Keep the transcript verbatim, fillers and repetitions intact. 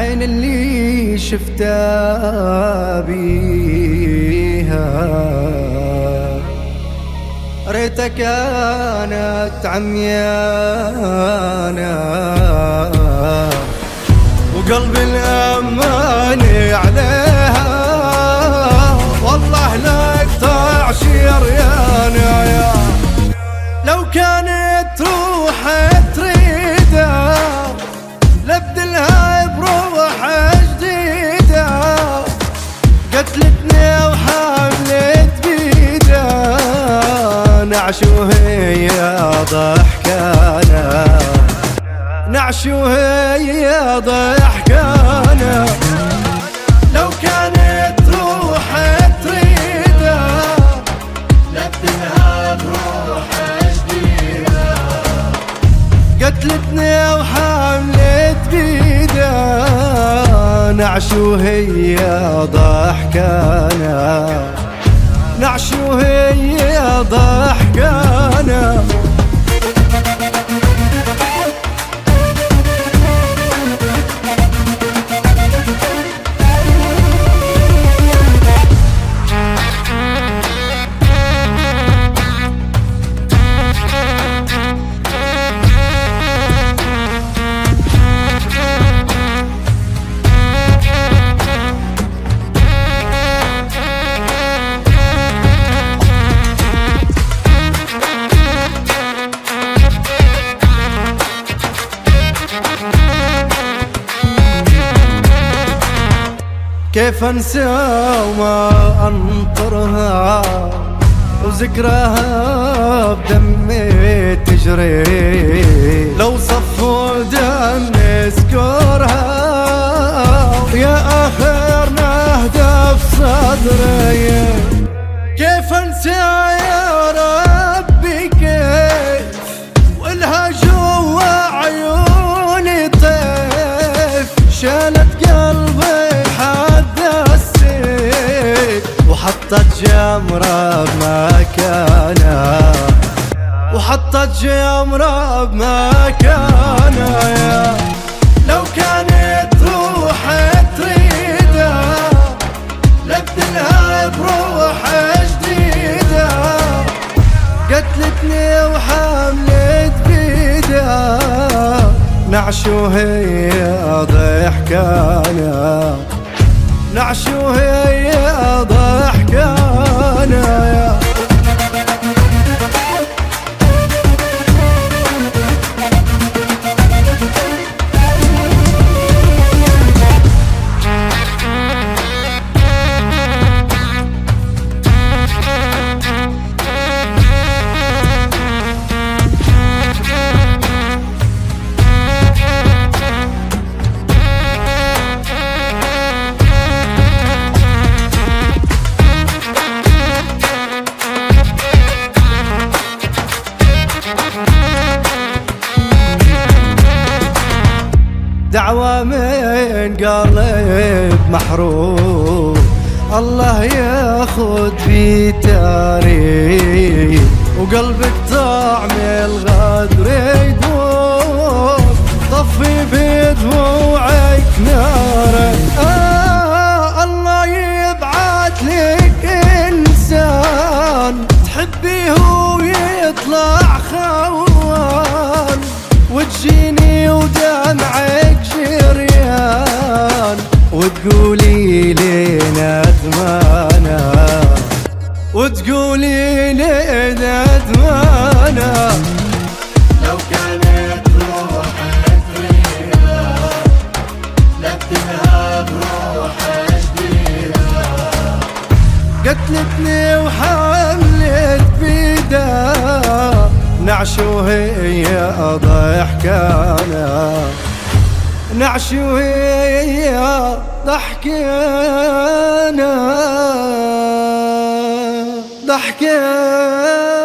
العين اللي شفتها بيها ريتها كانت عميانا، وقلبي الأماني عليها والله لا يقطع شريانا. يا لو كانت تروح تريدها لابدلها بروح جديدة، قتلتني وحملت بيدها نعش وهي ضحكانا، نعش وهي ضحكانا. لو كانت تروح تريدها لابدلها بروح جديدة، قتلتني وحملت بيدها نعش وهي ضحكانا، نعش وهي ضحكانا. كيف انسى وما انطرها وذكراها بدمي تجري، لو صفوا دم نذكرها يا اخر نهدى في صدري. كيف انسى يا ربي كيف والها جوا عيوني طيف، شالت قلبي وحطت جمرة بمكانها، وحطت جمرة بمكانها. يا لو كانت تروح تريدها لابدلها بروح جديدة، قتلتني وحملت بيدها نعش وهي ضحكانا، نعش وهي ضحكانا. دعوة من قلب محروم الله ياخذ في تاريخ، وقلبك طعم الغدر يدوب طفي بدموعك نارك. آه الله يبعث لك إنسان تحبيه ويطلع خوان، وتجيني ودمعك جريان وتقولي لي ندمانة، وتقولي لي ندمانة. لو كانت روح تريدها لابدلها بروح جديدة، قتلتني وحملت بيدها نعش وهي ضحكانا، نعش وهي ضحكانا ضحكانا.